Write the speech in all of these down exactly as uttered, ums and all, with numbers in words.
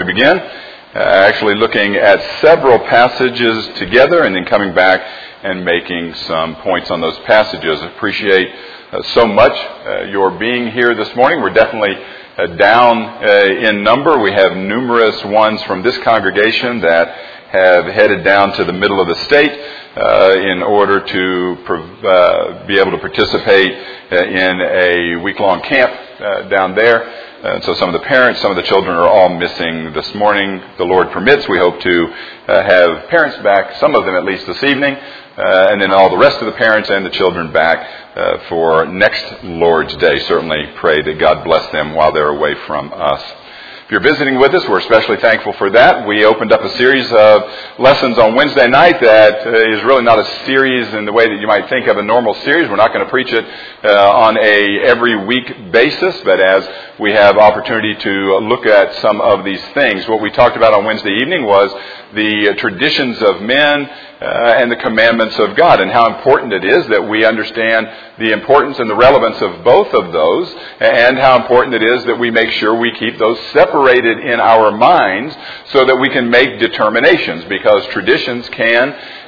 We begin uh, actually looking at several passages together and then coming back and making some points on those passages. I appreciate uh, so much uh, your being here this morning. We're definitely uh, down uh, in number. We have numerous ones from this congregation that have headed down to the middle of the state uh, in order to uh, be able to participate uh, in a week-long camp uh, down there. And so some of the parents, some of the children are all missing this morning. The Lord permits. We hope to uh, have parents back, some of them at least this evening, uh, and then all the rest of the parents and the children back uh, for next Lord's Day. Certainly pray that God bless them while they're away from us. If you're visiting with us, we're especially thankful for that. We opened up a series of lessons on Wednesday night that is really not a series in the way that you might think of a normal series. We're not going to preach it uh, on a every week basis, but as we have opportunity to look at some of these things. What we talked about on Wednesday evening was the traditions of men uh, and the commandments of God, and how important it is that we understand the importance and the relevance of both of those, and how important it is that we make sure we keep those separated in our minds so that we can make determinations, because traditions can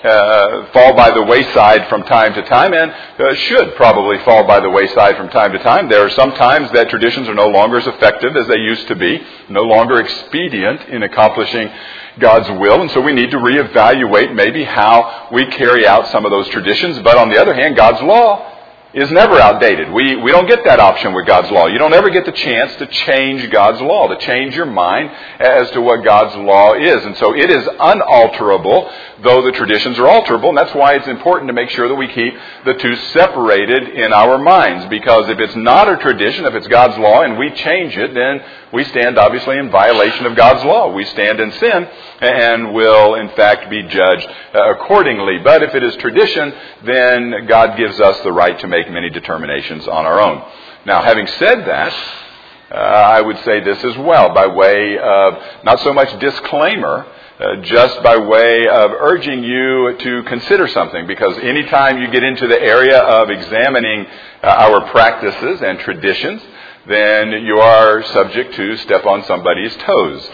uh, fall by the wayside from time to time, and uh, should probably fall by the wayside from time to time. There are some times that traditions are no longer as effective as they used to be, no longer expedient in accomplishing God's will, and so we need to reevaluate maybe how we carry out some of those traditions. But on the other hand, God's law is never outdated. We we don't get that option with God's law. You don't ever get the chance to change God's law, to change your mind as to what God's law is. And so it is unalterable, though the traditions are alterable, and that's why it's important to make sure that we keep the two separated in our minds. Because if it's not a tradition, if it's God's law, and we change it, then we stand obviously in violation of God's law. We stand in sin and will in fact be judged accordingly. But if it is tradition, then God gives us the right to make many determinations on our own. Now, having said that, uh, I would say this as well, by way of not so much disclaimer, uh, just by way of urging you to consider something, because anytime you get into the area of examining uh, our practices and traditions, then you are subject to step on somebody's toes.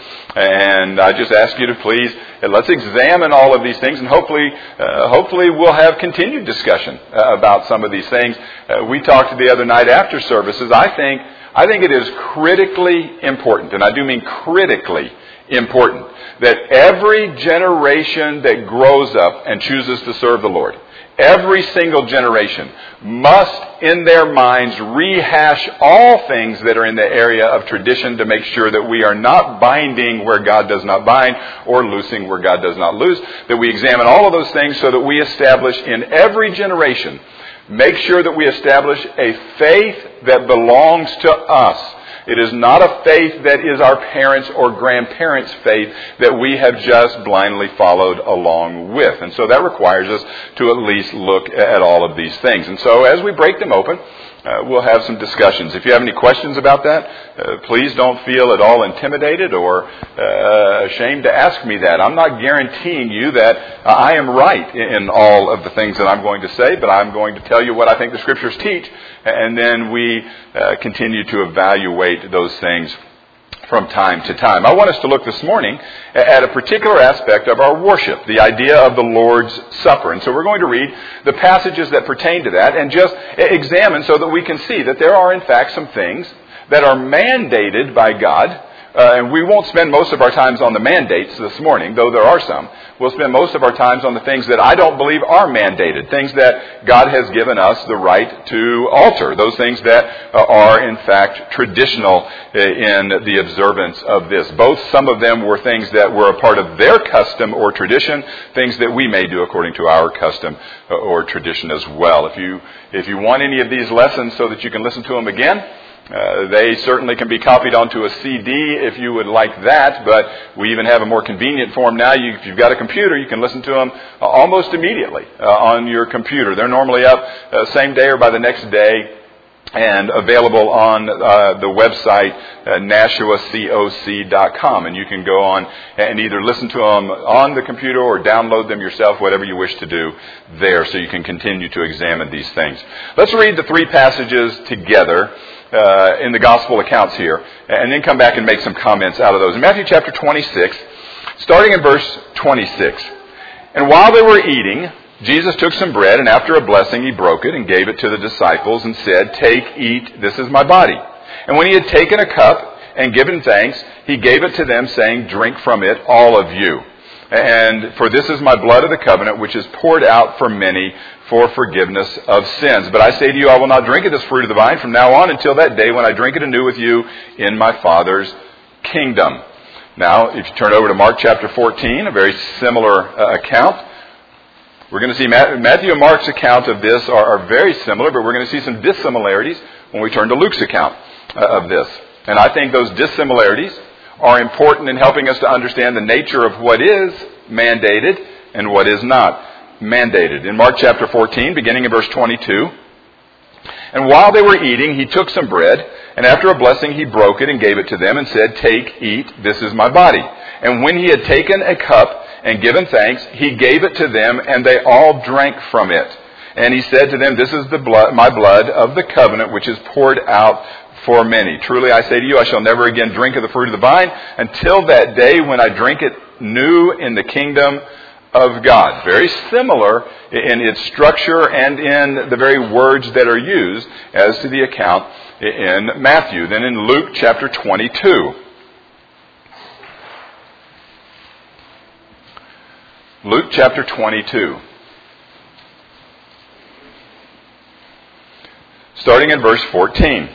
And I just ask you to please, uh, let's examine all of these things, and hopefully uh, hopefully we'll have continued discussion uh, about some of these things. Uh, we talked the other night after services. I think I think it is critically important, and I do mean critically important, that every generation that grows up and chooses to serve the Lord, every single generation must, in their minds, rehash all things that are in the area of tradition to make sure that we are not binding where God does not bind or loosing where God does not loose, that we examine all of those things so that we establish in every generation, make sure that we establish a faith that belongs to us. It is not a faith that is our parents' or grandparents' faith that we have just blindly followed along with. And so that requires us to at least look at all of these things. And so as we break them open, uh, we'll have some discussions. If you have any questions about that, uh, please don't feel at all intimidated or uh, ashamed to ask me that. I'm not guaranteeing you that uh, I am right in all of the things that I'm going to say, but I'm going to tell you what I think the Scriptures teach, and then we uh, continue to evaluate those things from time to time. I want us to look this morning at a particular aspect of our worship, the idea of the Lord's Supper. And so we're going to read the passages that pertain to that and just examine so that we can see that there are in fact some things that are mandated by God. Uh, and we won't spend most of our times on the mandates this morning, though there are some. We'll spend most of our times on the things that I don't believe are mandated, things that God has given us the right to alter, those things that uh, are in fact traditional uh, in the observance of this. Both some of them were things that were a part of their custom or tradition, things that we may do according to our custom or tradition as well. If you if you want any of these lessons so that you can listen to them again, Uh, they certainly can be copied onto a C D if you would like that, but we even have a more convenient form now. You, if you've got a computer, you can listen to them uh, almost immediately uh, on your computer. They're normally up uh, same day or by the next day and available on uh, the website uh, nashua coc dot com, and you can go on and either listen to them on the computer or download them yourself, whatever you wish to do there, so you can continue to examine these things. Let's read the three passages together uh, in the gospel accounts here, and then come back and make some comments out of those. In Matthew chapter twenty-six, starting in verse twenty-six, "And while they were eating, Jesus took some bread, and after a blessing he broke it and gave it to the disciples and said, 'Take, eat, this is my body.' And when he had taken a cup and given thanks, he gave it to them, saying, 'Drink from it, all of you. And for this is my blood of the covenant, which is poured out for many for forgiveness of sins. But I say to you, I will not drink of this fruit of the vine from now on until that day when I drink it anew with you in my Father's kingdom.'" Now, if you turn over to Mark chapter fourteen, a very similar uh, account. We're going to see Matthew and Mark's account of this are, are very similar, but we're going to see some dissimilarities when we turn to Luke's account uh, of this. And I think those dissimilarities are important in helping us to understand the nature of what is mandated and what is not mandated. In Mark chapter fourteen, beginning in verse twenty-two, "And while they were eating, he took some bread, and after a blessing he broke it and gave it to them and said, 'Take, eat, this is my body.' And when he had taken a cup and given thanks, he gave it to them, and they all drank from it. And he said to them, 'This is the blood, my blood of the covenant, which is poured out for many. Truly I say to you, I shall never again drink of the fruit of the vine until that day when I drink it new in the kingdom of God.'" Very similar in its structure and in the very words that are used as to the account in Matthew. Then in Luke chapter twenty-two. Luke chapter twenty-two. Starting in verse fourteen.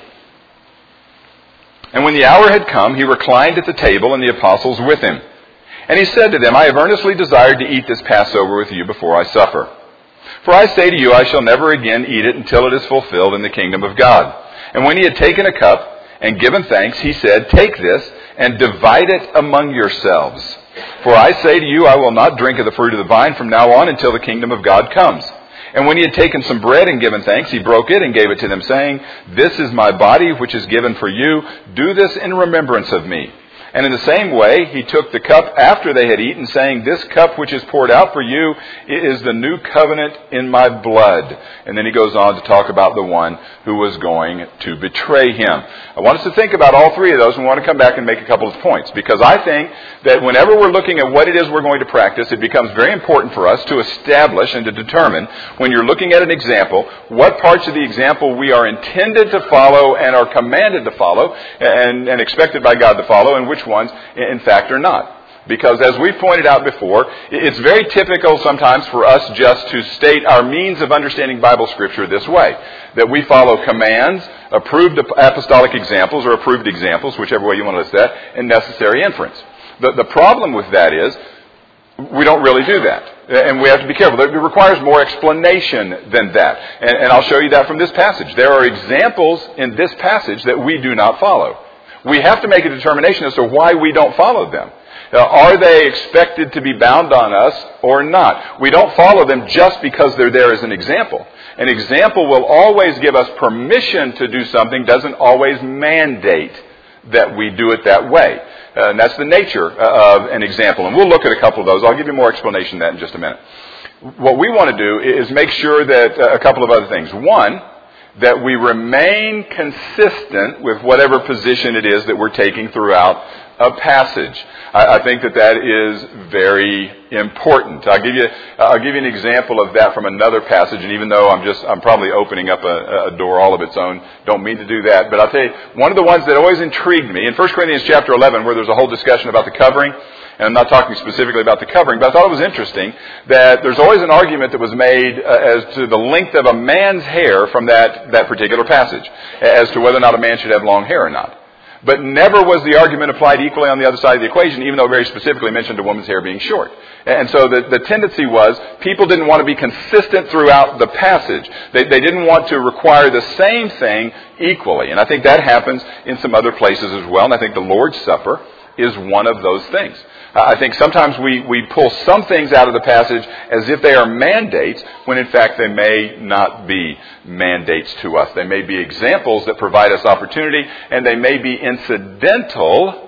"And when the hour had come, he reclined at the table, and the apostles with him. And he said to them, 'I have earnestly desired to eat this Passover with you before I suffer. For I say to you, I shall never again eat it until it is fulfilled in the kingdom of God.' And when he had taken a cup and given thanks, he said, 'Take this and divide it among yourselves. For I say to you, I will not drink of the fruit of the vine from now on until the kingdom of God comes.' And when he had taken some bread and given thanks, he broke it and gave it to them, saying, 'This is my body, which is given for you. Do this in remembrance of me.' And in the same way, he took the cup after they had eaten, saying, 'This cup which is poured out for you is the new covenant in my blood.' And then he goes on to talk about the one who was going to betray him. I want us to think about all three of those, and we want to come back and make a couple of points. Because I think that whenever we're looking at what it is we're going to practice, it becomes very important for us to establish and to determine, when you're looking at an example, what parts of the example we are intended to follow and are commanded to follow and, and expected by God to follow, and which ones, in fact, are not. Because as we've pointed out before, it's very typical sometimes for us just to state our means of understanding Bible Scripture this way. That we follow commands, approved apostolic examples, or approved examples, whichever way you want to list that, and necessary inference. The, the problem with that is, we don't really do that. And we have to be careful. It requires more explanation than that. And, and I'll show you that from this passage. There are examples in this passage that we do not follow. We have to make a determination as to why we don't follow them. Uh, are they expected to be bound on us or not? We don't follow them just because they're there as an example. An example will always give us permission to do something, doesn't always mandate that we do it that way. Uh, and that's the nature of an example. And we'll look at a couple of those. I'll give you more explanation of that in just a minute. What we want to do is make sure that uh, a couple of other things. One, that we remain consistent with whatever position it is that we're taking throughout a passage. I, I think that that is very important. I'll give you I'll give you an example of that from another passage, and even though I'm just I'm probably opening up a, a door all of its own, don't mean to do that. But I'll tell you, one of the ones that always intrigued me in First Corinthians chapter eleven, where there's a whole discussion about the covering. And I'm not talking specifically about the covering, but I thought it was interesting that there's always an argument that was made uh, as to the length of a man's hair from that, that particular passage, as to whether or not a man should have long hair or not. But never was the argument applied equally on the other side of the equation, even though very specifically mentioned a woman's hair being short. And so the, the tendency was people didn't want to be consistent throughout the passage. They, they didn't want to require the same thing equally. And I think that happens in some other places as well. And I think the Lord's Supper is one of those things. I think sometimes we, we pull some things out of the passage as if they are mandates, when in fact they may not be mandates to us. They may be examples that provide us opportunity, and they may be incidental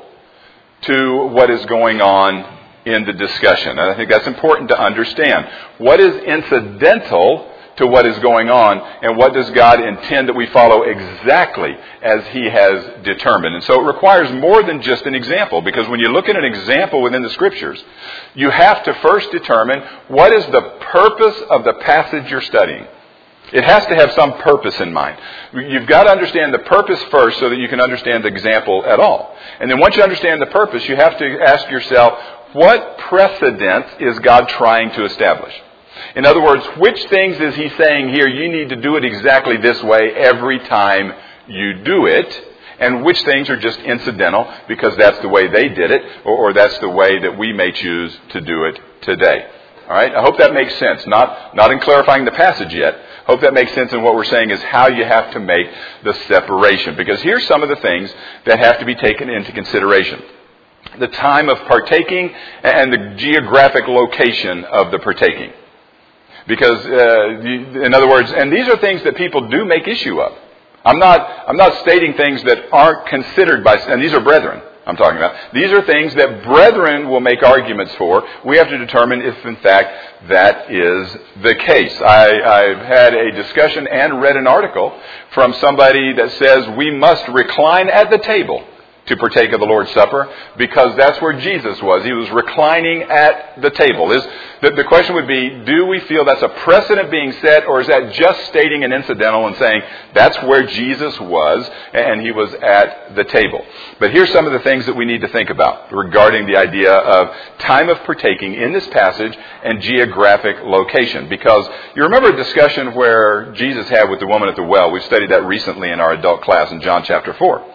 to what is going on in the discussion. And I think that's important to understand. What is incidental to what is going on, and what does God intend that we follow exactly as He has determined? And so it requires more than just an example, because when you look at an example within the Scriptures, you have to first determine what is the purpose of the passage you're studying. It has to have some purpose in mind. You've got to understand the purpose first so that you can understand the example at all. And then once you understand the purpose, you have to ask yourself, what precedent is God trying to establish? In other words, which things is He saying here, you need to do it exactly this way every time you do it, and which things are just incidental because that's the way they did it, or, or that's the way that we may choose to do it today. All right? I hope that makes sense. Not, not in clarifying the passage yet. I hope that makes sense in what we're saying is how you have to make the separation. Because here's some of the things that have to be taken into consideration. The time of partaking and the geographic location of the partaking. Because, uh, in other words, and these are things that people do make issue of. I'm not, I'm not stating things that aren't considered by, and these are brethren I'm talking about. These are things that brethren will make arguments for. We have to determine if, in fact, that is the case. I, I've had a discussion and read an article from somebody that says we must recline at the table to partake of the Lord's Supper, because that's where Jesus was. He was reclining at the table. Is the, the question would be, do we feel that's a precedent being set, or is that just stating an incidental and saying that's where Jesus was and He was at the table? But here's some of the things that we need to think about regarding the idea of time of partaking in this passage and geographic location. Because you remember a discussion where Jesus had with the woman at the well. We studied that recently in our adult class in John chapter four.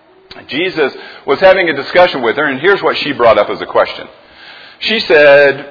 Jesus was having a discussion with her, and here's what she brought up as a question. She said,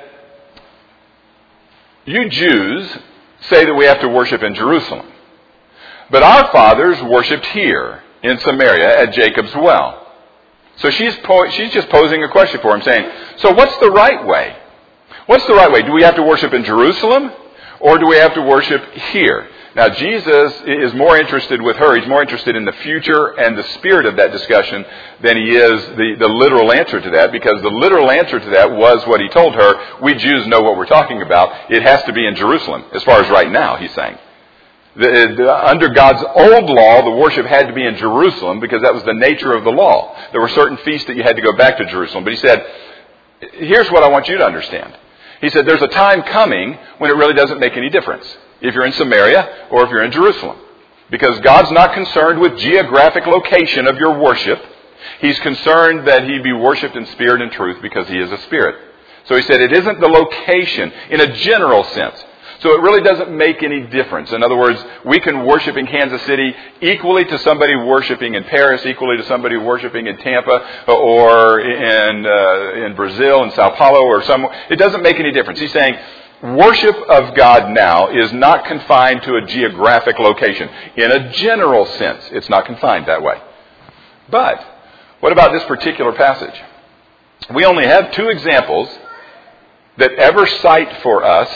"You Jews say that we have to worship in Jerusalem, but our fathers worshipped here in Samaria at Jacob's well." So she's po- she's just posing a question for him, saying, so what's the right way? What's the right way? Do we have to worship in Jerusalem, or do we have to worship here? Now, Jesus is more interested with her. He's more interested in the future and the spirit of that discussion than he is the, the literal answer to that, because the literal answer to that was what he told her. We Jews know what we're talking about. It has to be in Jerusalem, as far as right now, he's saying. The, the, under God's old law, the worship had to be in Jerusalem because that was the nature of the law. There were certain feasts that you had to go back to Jerusalem. But he said, here's what I want you to understand. He said, there's a time coming when it really doesn't make any difference if you're in Samaria or if you're in Jerusalem. Because God's not concerned with geographic location of your worship. He's concerned that He be worshipped in spirit and truth because He is a spirit. So he said it isn't the location in a general sense. So it really doesn't make any difference. In other words, we can worship in Kansas City equally to somebody worshiping in Paris, equally to somebody worshiping in Tampa, or in uh, in Brazil, in Sao Paulo, or somewhere. It doesn't make any difference. He's saying worship of God now is not confined to a geographic location. In a general sense, it's not confined that way. But what about this particular passage? We only have two examples that ever cite for us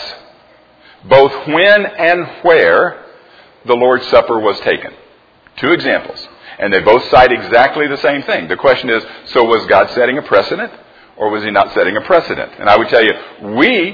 both when and where the Lord's Supper was taken. Two examples. And they both cite exactly the same thing. The question is, so was God setting a precedent, or was He not setting a precedent? And I would tell you, we,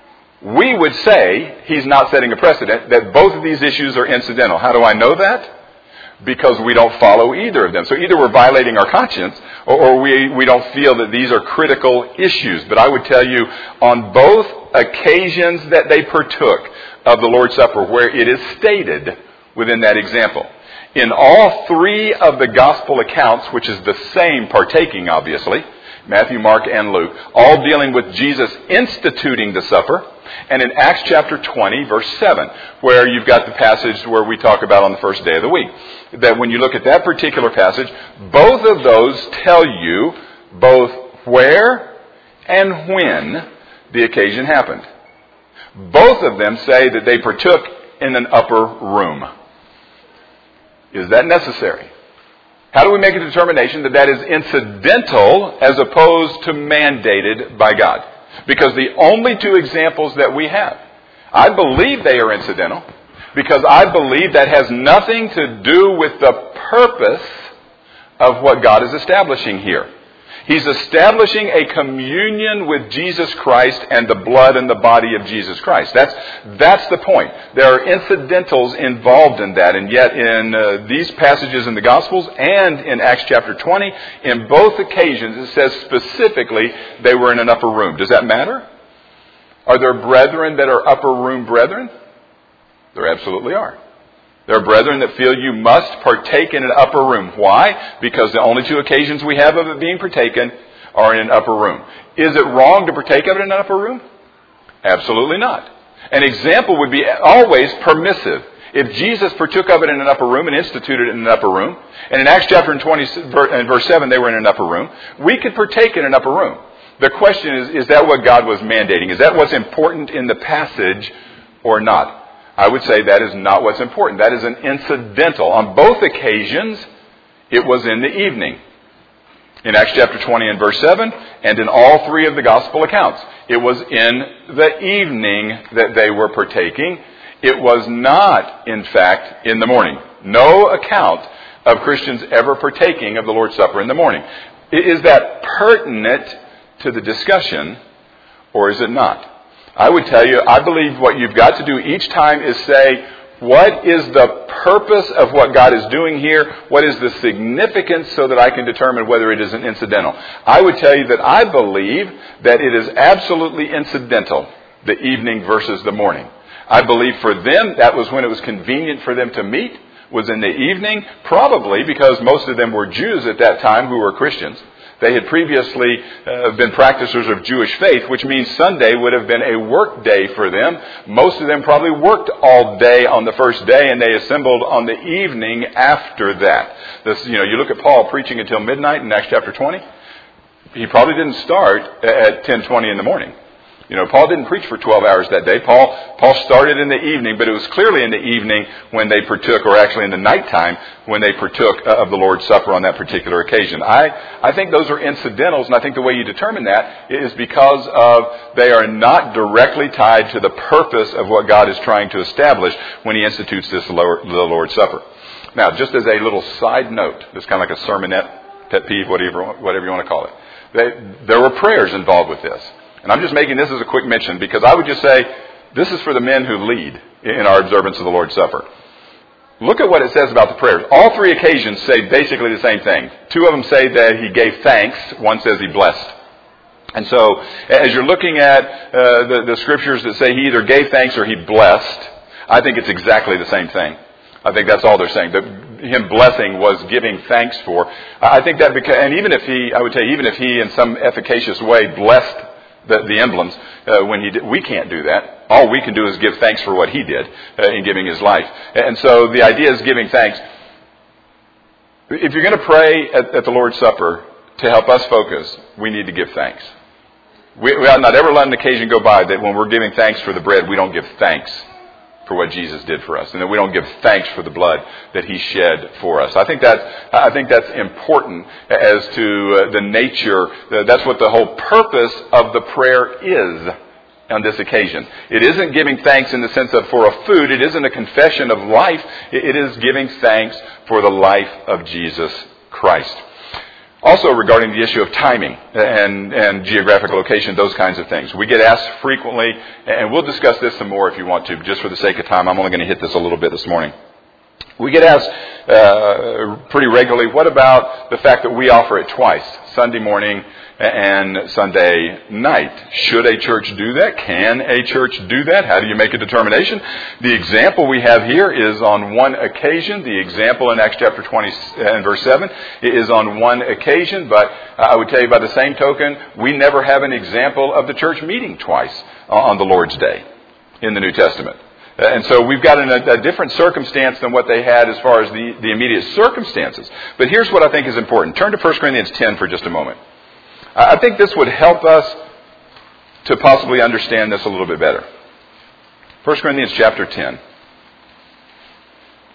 we would say He's not setting a precedent, that both of these issues are incidental. How do I know that? Because we don't follow either of them. So either we're violating our conscience, or, or we, we don't feel that these are critical issues. But I would tell you, on both occasions that they partook of the Lord's Supper, where it is stated within that example, in all three of the gospel accounts, which is the same partaking, obviously, Matthew, Mark, and Luke, all dealing with Jesus instituting the supper. And in Acts chapter twenty, verse seven, where you've got the passage where we talk about on the first day of the week, that when you look at that particular passage, both of those tell you both where and when the occasion happened. Both of them say that they partook in an upper room. Is that necessary? How do we make a determination that that is incidental as opposed to mandated by God? Because the only two examples that we have, I believe they are incidental, because I believe that has nothing to do with the purpose of what God is establishing here. He's establishing a communion with Jesus Christ and the blood and the body of Jesus Christ. That's, that's the point. There are incidentals involved in that. And yet in uh, these passages in the Gospels and in Acts chapter twenty, in both occasions it says specifically they were in an upper room. Does that matter? Are there brethren that are upper room brethren? There absolutely are. There are brethren that feel you must partake in an upper room. Why? Because the only two occasions we have of it being partaken are in an upper room. Is it wrong to partake of it in an upper room? Absolutely not. An example would be always permissive. If Jesus partook of it in an upper room and instituted it in an upper room, and in Acts chapter twenty and verse seven they were in an upper room, we could partake in an upper room. The question is, is that what God was mandating? Is that what's important in the passage or not? I would say that is not what's important. That is an incidental. On both occasions, it was in the evening. In Acts chapter twenty and verse seven, and in all three of the gospel accounts, it was in the evening that they were partaking. It was not, in fact, in the morning. No account of Christians ever partaking of the Lord's Supper in the morning. Is that pertinent to the discussion, or is it not? I would tell you, I believe what you've got to do each time is say, what is the purpose of what God is doing here? What is the significance so that I can determine whether it is an incidental? I would tell you that I believe that it is absolutely incidental, the evening versus the morning. I believe for them, that was when it was convenient for them to meet, was in the evening, probably because most of them were Jews at that time who were Christians. They had previously uh, been practicers of Jewish faith, which means Sunday would have been a work day for them. Most of them probably worked all day on the first day, and they assembled on the evening after that. This, you know, you look at Paul preaching until midnight in Acts chapter twenty. He probably didn't start at ten twenty in the morning. You know, Paul didn't preach for twelve hours that day. Paul Paul started in the evening, but it was clearly in the evening when they partook, or actually in the nighttime when they partook of the Lord's Supper on that particular occasion. I, I think those are incidentals, and I think the way you determine that is because of they are not directly tied to the purpose of what God is trying to establish when He institutes this Lord, the Lord's Supper. Now, just as a little side note, it's kind of like a sermonette, pet peeve, whatever, whatever you want to call it. They, there were prayers involved with this. And I'm just making this as a quick mention because I would just say this is for the men who lead in our observance of the Lord's Supper. Look at what it says about the prayers. All three occasions say basically the same thing. Two of them say that he gave thanks. One says he blessed. And so as you're looking at uh, the, the scriptures that say he either gave thanks or he blessed, I think it's exactly the same thing. I think that's all they're saying. The, him blessing was giving thanks for. I think that because, and even if he, I would tell you, even if he in some efficacious way blessed The, the emblems, uh, when he did, we can't do that. All we can do is give thanks for what he did uh, in giving his life. And so the idea is giving thanks. If you're going to pray at, at the Lord's Supper to help us focus, we need to give thanks. We, we ought not ever let an occasion go by that when we're giving thanks for the bread, we don't give thanks for what Jesus did for us, and that we don't give thanks for the blood that He shed for us. I think that I think that's important as to uh, the nature. Uh, that's what the whole purpose of the prayer is on this occasion. It isn't giving thanks in the sense of for a food. It isn't a confession of life. It is giving thanks for the life of Jesus Christ. Also regarding the issue of timing and, and geographic location, those kinds of things. We get asked frequently, and we'll discuss this some more if you want to, just for the sake of time. I'm only going to hit this a little bit this morning. We get asked uh, pretty regularly, what about the fact that we offer it twice, Sunday morning and Sunday night? Should a church do that? Can a church do that? How do you make a determination? The example we have here is on one occasion. The example in Acts chapter twenty and verse seven is on one occasion, but I would tell you by the same token, we never have an example of the church meeting twice on the Lord's Day in the New Testament. And so we've got an, a different circumstance than what they had as far as the, the immediate circumstances. But here's what I think is important. Turn to First Corinthians ten for just a moment. I think this would help us to possibly understand this a little bit better. First Corinthians chapter ten.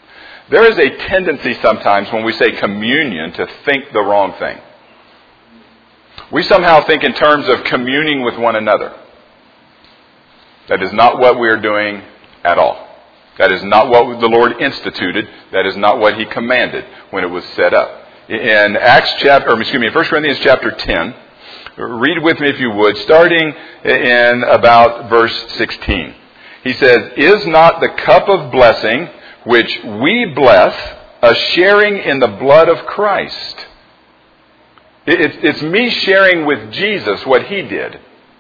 There is a tendency sometimes when we say communion to think the wrong thing. We somehow think in terms of communing with one another. That is not what we are doing at all. That is not what the Lord instituted. That is not what He commanded when it was set up. In Acts chapter, or excuse me, in First Corinthians chapter ten, read with me if you would, starting in about verse sixteen. He says, "Is not the cup of blessing which we bless a sharing in the blood of Christ?" It's me sharing with Jesus what He did.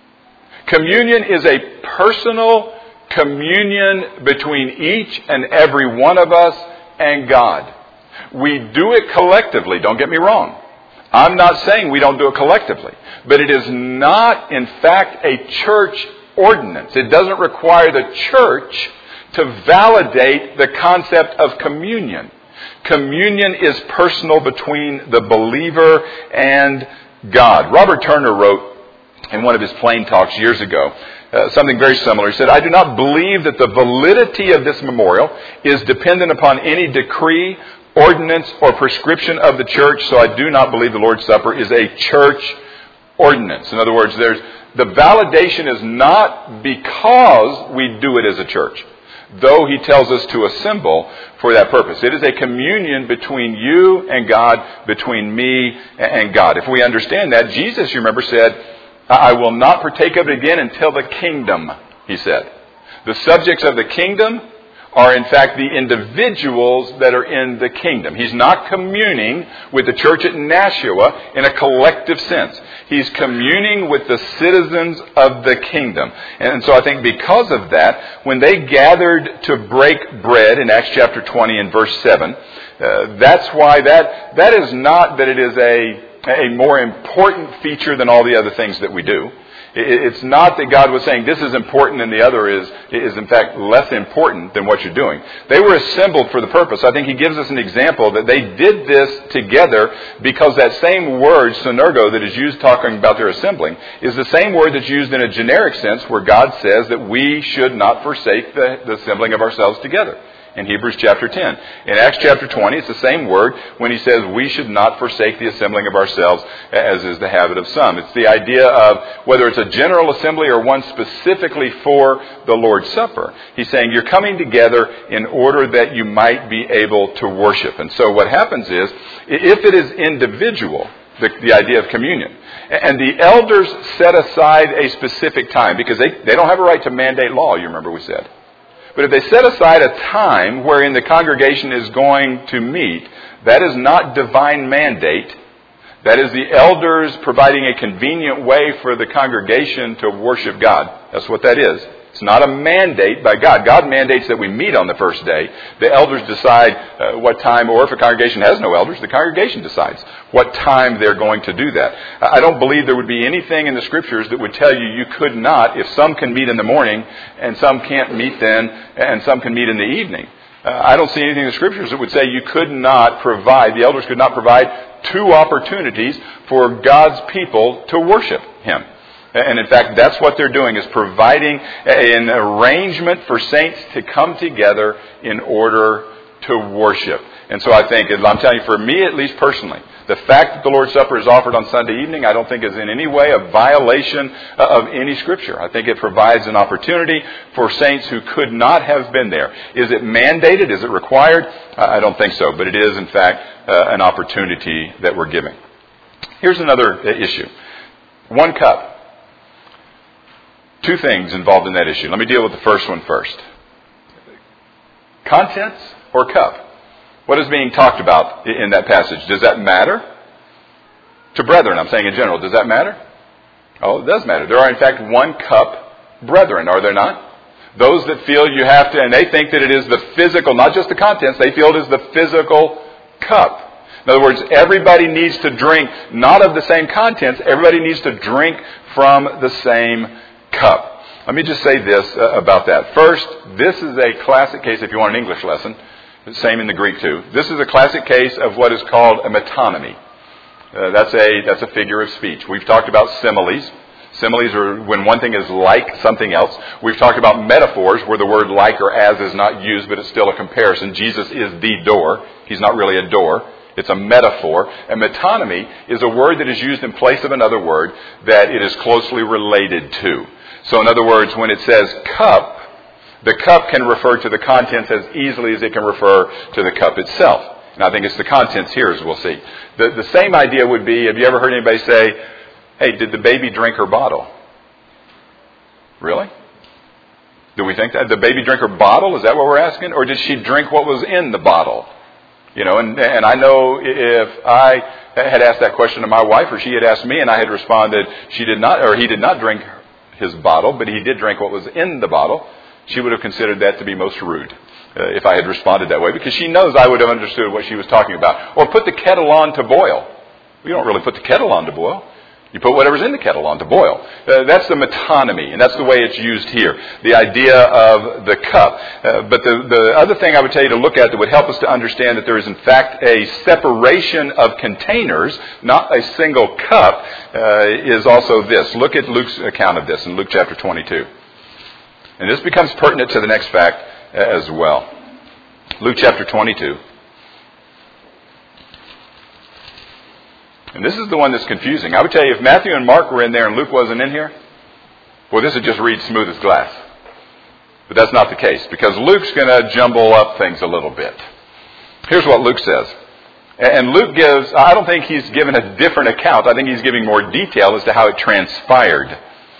Communion is a personal communion between each and every one of us and God. We do it collectively, don't get me wrong. I'm not saying we don't do it collectively. But it is not, in fact, a church ordinance. It doesn't require the church to validate the concept of communion. Communion is personal between the believer and God. Robert Turner wrote in one of his plain talks years ago uh, something very similar. He said, "I do not believe that the validity of this memorial is dependent upon any decree, ordinance, or prescription of the church, so I do not believe the Lord's Supper is a church ordinance." In other words, there's the validation is not because we do it as a church, though He tells us to assemble for that purpose. It is a communion between you and God, between me and God. If we understand that, Jesus, you remember, said, "I will not partake of it again until the kingdom," He said. The subjects of the kingdom are in fact the individuals that are in the kingdom. He's not communing with the church at Nashua in a collective sense. He's communing with the citizens of the kingdom. And so I think because of that, when they gathered to break bread in Acts chapter twenty and verse seven, uh, that's why that that is not that it is a, a more important feature than all the other things that we do. It's not that God was saying this is important and the other is, is in fact less important than what you're doing. They were assembled for the purpose. I think He gives us an example that they did this together because that same word, synergo, that is used talking about their assembling, is the same word that's used in a generic sense where God says that we should not forsake the, the assembling of ourselves together. In Hebrews chapter ten. In Acts chapter twenty, it's the same word when He says we should not forsake the assembling of ourselves, as is the habit of some. It's the idea of whether it's a general assembly or one specifically for the Lord's Supper. He's saying you're coming together in order that you might be able to worship. And so what happens is, if it is individual, the, the idea of communion, and the elders set aside a specific time, because they, they don't have a right to mandate law, you remember we said. But if they set aside a time wherein the congregation is going to meet, that is not divine mandate. That is the elders providing a convenient way for the congregation to worship God. That's what that is. It's not a mandate by God. God mandates that we meet on the first day. The elders decide uh, what time, or if a congregation has no elders, the congregation decides what time they're going to do that. I don't believe there would be anything in the Scriptures that would tell you you could not, if some can meet in the morning and some can't meet then and some can meet in the evening. Uh, I don't see anything in the Scriptures that would say you could not provide, the elders could not provide two opportunities for God's people to worship Him. And in fact, that's what they're doing, is providing an arrangement for saints to come together in order to worship. And so I think, I'm telling you, for me at least personally, the fact that the Lord's Supper is offered on Sunday evening, I don't think is in any way a violation of any Scripture. I think it provides an opportunity for saints who could not have been there. Is it mandated? Is it required? I don't think so. But it is, in fact, uh, an opportunity that we're giving. Here's another issue. One cup. Two things involved in that issue. Let me deal with the first one first. Contents or cup? What is being talked about in that passage? Does that matter? To brethren, I'm saying in general, does that matter? Oh, it does matter. There are in fact one cup brethren, are there not? Those that feel you have to, and they think that it is the physical, not just the contents, they feel it is the physical cup. In other words, everybody needs to drink not of the same contents, everybody needs to drink from the same cup. Let me just say this uh, about that. First, this is a classic case, if you want an English lesson, same in the Greek too. This is a classic case of what is called a metonymy. Uh, that's a that's a figure of speech. We've talked about similes. Similes are when one thing is like something else. We've talked about metaphors where the word like or as is not used, but it's still a comparison. Jesus is the door. He's not really a door. It's a metaphor. And metonymy is a word that is used in place of another word that it is closely related to. So in other words, when it says cup, the cup can refer to the contents as easily as it can refer to the cup itself. And I think it's the contents here, as we'll see. The, the same idea would be, have you ever heard anybody say, hey, did the baby drink her bottle? Really? Do we think that? Did the baby drink her bottle? Is that what we're asking? Or did she drink what was in the bottle? You know, and, and I know if I had asked that question to my wife or she had asked me and I had responded, she did not, or he did not drink his bottle, but he did drink what was in the bottle, she would have considered that to be most rude. Uh, if I had responded that way, because she knows I would have understood what she was talking about. Or put the kettle on to boil. You don't really put the kettle on to boil. You put whatever's in the kettle on to boil. Uh, that's the metonymy, and that's the way it's used here. The idea of the cup. Uh, but the, the other thing I would tell you to look at that would help us to understand that there is in fact a separation of containers, not a single cup, uh, is also this. Look at Luke's account of this in Luke chapter twenty-two. And this becomes pertinent to the next fact as well. Luke chapter twenty-two. And this is the one that's confusing. I would tell you, if Matthew and Mark were in there and Luke wasn't in here, well, this would just read smooth as glass. But that's not the case, because Luke's going to jumble up things a little bit. Here's what Luke says. And Luke gives, I don't think he's given a different account. I think he's giving more detail as to how it transpired.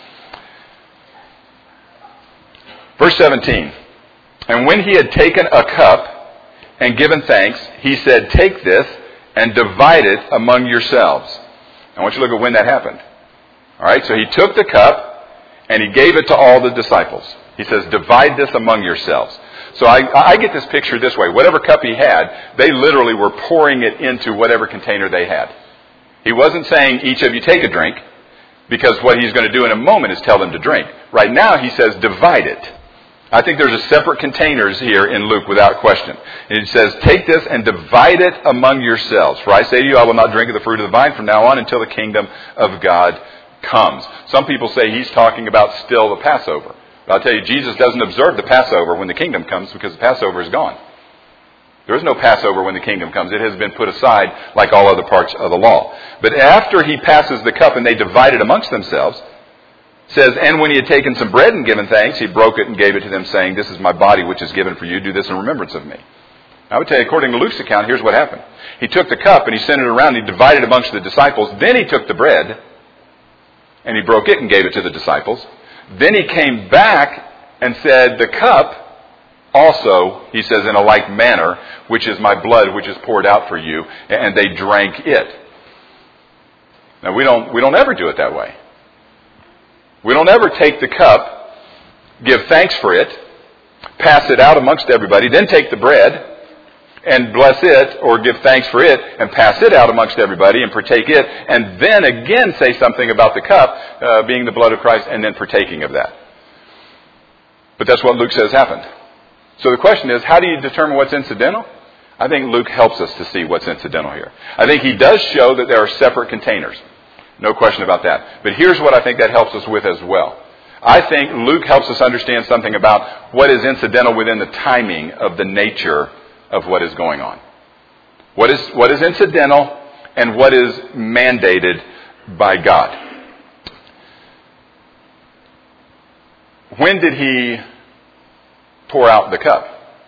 Verse seventeen. And when he had taken a cup and given thanks, he said, take this and divide it among yourselves. I want you to look at when that happened. All right, so he took the cup and he gave it to all the disciples. He says, divide this among yourselves. So I, I get this picture this way. Whatever cup he had, they literally were pouring it into whatever container they had. He wasn't saying, each of you take a drink, because what he's going to do in a moment is tell them to drink. Right now he says, divide it. I think there's a separate containers here in Luke without question. It says, take this and divide it among yourselves. For I say to you, I will not drink of the fruit of the vine from now on until the kingdom of God comes. Some people say he's talking about still the Passover. But I'll tell you, Jesus doesn't observe the Passover when the kingdom comes, because the Passover is gone. There is no Passover when the kingdom comes. It has been put aside like all other parts of the law. But after he passes the cup and they divide it amongst themselves, says, and when he had taken some bread and given thanks, he broke it and gave it to them, saying, this is my body which is given for you. Do this in remembrance of me. I would tell you, according to Luke's account, here's what happened. He took the cup and he sent it around. And he divided it amongst the disciples. Then he took the bread and he broke it and gave it to the disciples. Then he came back and said, the cup also, he says, in a like manner, which is my blood, which is poured out for you. And they drank it. Now, we don't, we don't ever do it that way. We don't ever take the cup, give thanks for it, pass it out amongst everybody, then take the bread and bless it or give thanks for it and pass it out amongst everybody and partake it, and then again say something about the cup uh, being the blood of Christ and then partaking of that. But that's what Luke says happened. So the question is, how do you determine what's incidental? I think Luke helps us to see what's incidental here. I think he does show that there are separate containers. No question about that. But here's what I think that helps us with as well. I think Luke helps us understand something about what is incidental within the timing of the nature of what is going on. What is, what is incidental and what is mandated by God. When did he pour out the cup?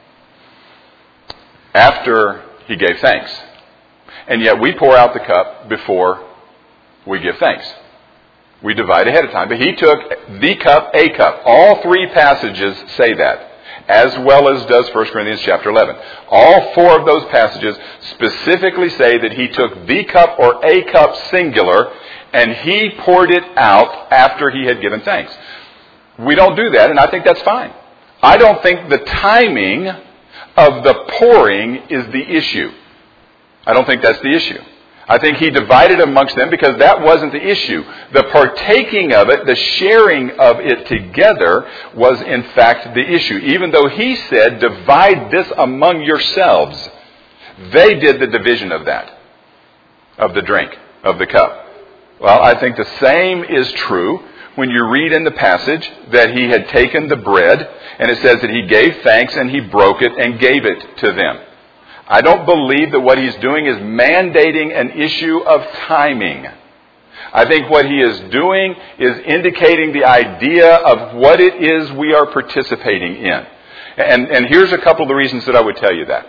After he gave thanks. And yet we pour out the cup before we give thanks. We divide ahead of time. But he took the cup, a cup. All three passages say that, as well as does First Corinthians chapter eleven. All four of those passages specifically say that he took the cup or a cup singular, and he poured it out after he had given thanks. We don't do that, and I think that's fine. I don't think the timing of the pouring is the issue. I don't think that's the issue. I think he divided amongst them because that wasn't the issue. The partaking of it, the sharing of it together was in fact the issue. Even though he said, divide this among yourselves, they did the division of that, of the drink, of the cup. Well, I think the same is true when you read in the passage that he had taken the bread, and it says that he gave thanks and he broke it and gave it to them. I don't believe that what he's doing is mandating an issue of timing. I think what he is doing is indicating the idea of what it is we are participating in. And, and here's a couple of the reasons that I would tell you that.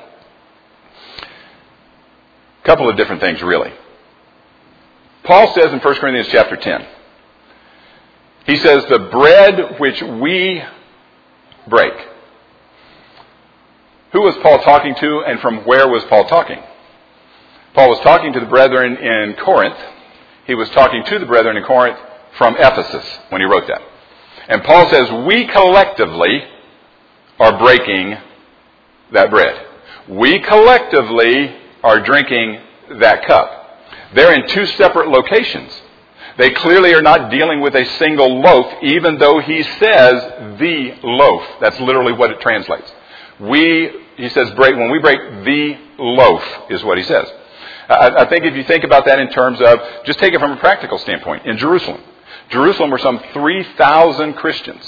A couple of different things, really. Paul says in First Corinthians chapter ten, he says, the bread which we break. Who was Paul talking to, and from where was Paul talking? Paul was talking to the brethren in Corinth. He was talking to the brethren in Corinth from Ephesus when he wrote that. And Paul says, we collectively are breaking that bread. We collectively are drinking that cup. They're in two separate locations. They clearly are not dealing with a single loaf, even though he says the loaf. That's literally what it translates. We, he says, break, when we break the loaf is what he says. I, I think if you think about that in terms of, just take it from a practical standpoint, in Jerusalem. Jerusalem were some three thousand Christians.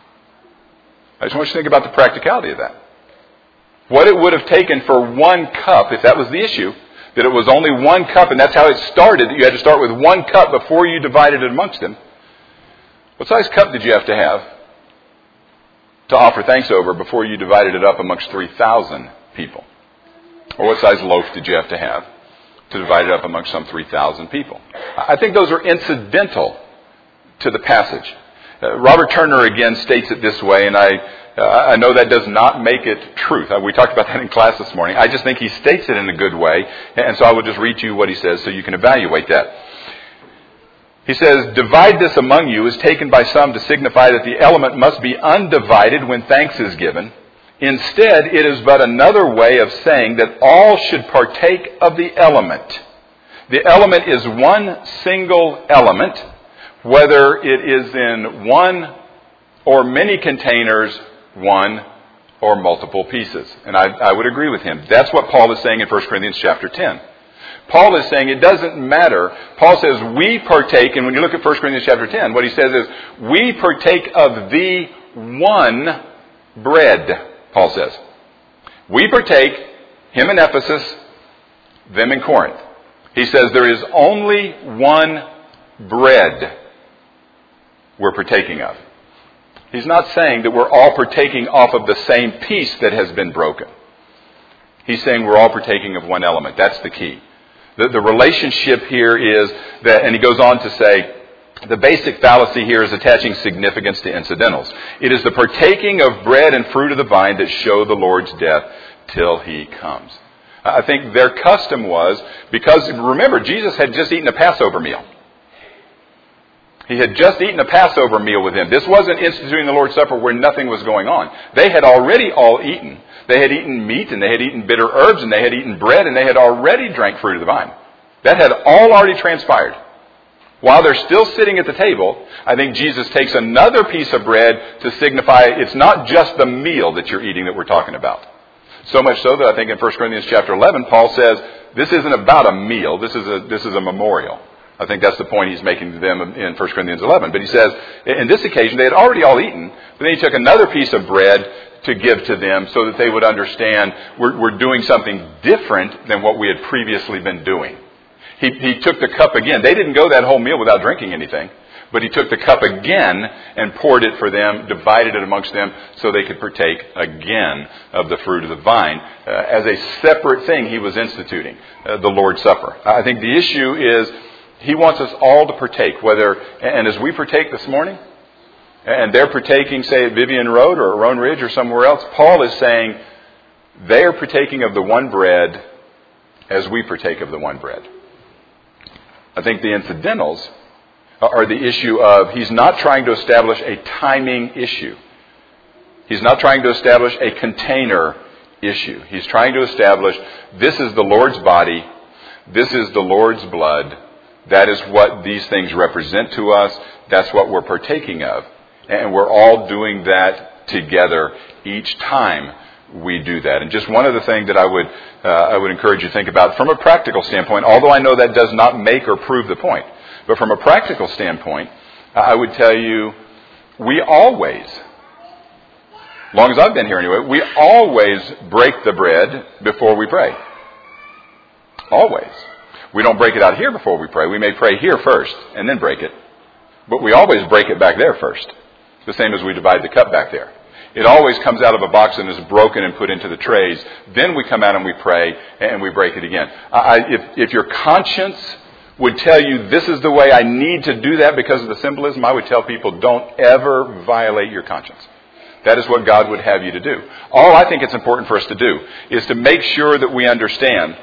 I just want you to think about the practicality of that. What it would have taken for one cup, if that was the issue, that it was only one cup, and that's how it started, that you had to start with one cup before you divided it amongst them. What size cup did you have to have to offer thanks over before you divided it up amongst three thousand people? Or what size loaf did you have to have to divide it up amongst some three thousand people? I think those are incidental to the passage. Uh, Robert Turner again states it this way, and I uh, I know that does not make it truth. Uh, we talked about that in class this morning. I just think he states it in a good way, and so I will just read you what he says so you can evaluate that. He says, divide this among you is taken by some to signify that the element must be undivided when thanks is given. Instead, it is but another way of saying that all should partake of the element. The element is one single element, whether it is in one or many containers, one or multiple pieces. And I, I would agree with him. That's what Paul is saying in First Corinthians chapter ten. Paul is saying it doesn't matter. Paul says we partake, and when you look at First Corinthians chapter ten, what he says is we partake of the one bread, Paul says. We partake, him in Ephesus, them in Corinth. He says there is only one bread we're partaking of. He's not saying that we're all partaking off of the same piece that has been broken. He's saying we're all partaking of one element. That's the key. The, the relationship here is that, and he goes on to say, the basic fallacy here is attaching significance to incidentals. It is the partaking of bread and fruit of the vine that show the Lord's death till he comes. I think their custom was, because remember, Jesus had just eaten a Passover meal. He had just eaten a Passover meal with him. This wasn't instituting the Lord's Supper where nothing was going on. They had already all eaten. They had eaten meat, and they had eaten bitter herbs, and they had eaten bread, and they had already drank fruit of the vine. That had all already transpired. While they're still sitting at the table, I think Jesus takes another piece of bread to signify it's not just the meal that you're eating that we're talking about. So much so that I think in First Corinthians chapter eleven, Paul says, this isn't about a meal, this is a, this is a memorial. I think that's the point he's making to them in First Corinthians eleven. But he says, in this occasion, they had already all eaten, but then he took another piece of bread to give to them so that they would understand we're, we're doing something different than what we had previously been doing. He, he took the cup again. They didn't go that whole meal without drinking anything, but he took the cup again and poured it for them, divided it amongst them so they could partake again of the fruit of the vine. Uh, as a separate thing, he was instituting uh, the Lord's Supper. I think the issue is he wants us all to partake, whether, and as we partake this morning, and they're partaking, say, at Vivian Road or Roan Ridge or somewhere else, Paul is saying they are partaking of the one bread as we partake of the one bread. I think the incidentals are the issue of he's not trying to establish a timing issue. He's not trying to establish a container issue. He's trying to establish this is the Lord's body, this is the Lord's blood. That is what these things represent to us. That's what we're partaking of. And we're all doing that together each time we do that. And just one other thing that I would uh, I would encourage you to think about from a practical standpoint, although I know that does not make or prove the point, but from a practical standpoint, I would tell you, we always, as long as I've been here anyway, we always break the bread before we pray. Always. We don't break it out here before we pray. We may pray here first and then break it. But we always break it back there first. The same as we divide the cup back there. It always comes out of a box and is broken and put into the trays. Then we come out and we pray and we break it again. I, if, if your conscience would tell you this is the way I need to do that because of the symbolism, I would tell people don't ever violate your conscience. That is what God would have you to do. All I think it's important for us to do is to make sure that we understand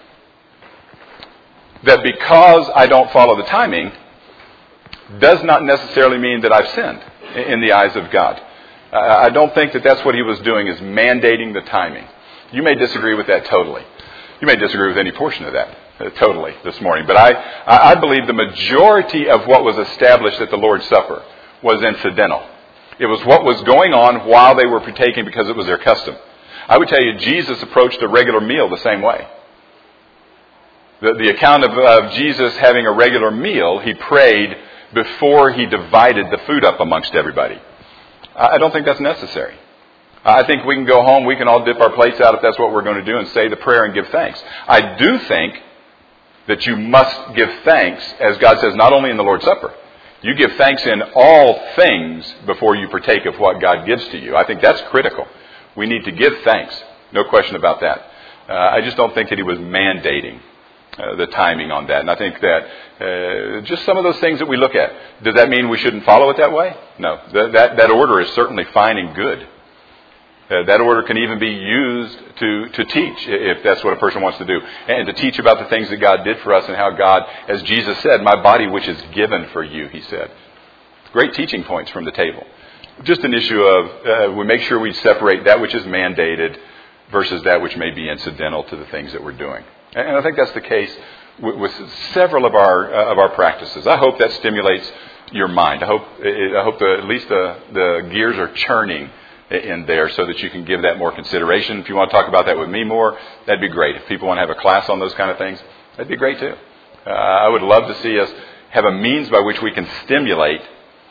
that because I don't follow the timing does not necessarily mean that I've sinned in the eyes of God. Uh, I don't think that that's what he was doing, is mandating the timing. You may disagree with that totally. You may disagree with any portion of that uh, totally this morning. But I, I believe the majority of what was established at the Lord's Supper was incidental. It was what was going on while they were partaking because it was their custom. I would tell you, Jesus approached a regular meal the same way. The, the account of, of Jesus having a regular meal, he prayed before he divided the food up amongst everybody. I don't think that's necessary. I think we can go home, we can all dip our plates out if that's what we're going to do and say the prayer and give thanks. I do think that you must give thanks, as God says, not only in the Lord's Supper. You give thanks in all things before you partake of what God gives to you. I think that's critical. We need to give thanks. No question about that. Uh, I just don't think that he was mandating Uh, the timing on that. And I think that uh, just some of those things that we look at, does that mean we shouldn't follow it that way? No. That, that, that order is certainly fine and good. Uh, that order can even be used to, to teach, if that's what a person wants to do. And to teach about the things that God did for us and how God, as Jesus said, my body which is given for you, he said. Great teaching points from the table. Just an issue of uh, we make sure we separate that which is mandated versus that which may be incidental to the things that we're doing. And I think that's the case with, with several of our uh, of our practices. I hope that stimulates your mind. I hope I hope the, at least the, the gears are churning in there so that you can give that more consideration. If you want to talk about that with me more, that'd be great. If people want to have a class on those kind of things, that'd be great too. Uh, I would love to see us have a means by which we can stimulate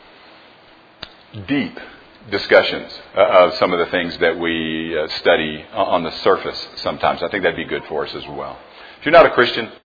deep discussions uh, of some of the things that we uh, study on the surface sometimes. I think that'd be good for us as well. If you're not a Christian,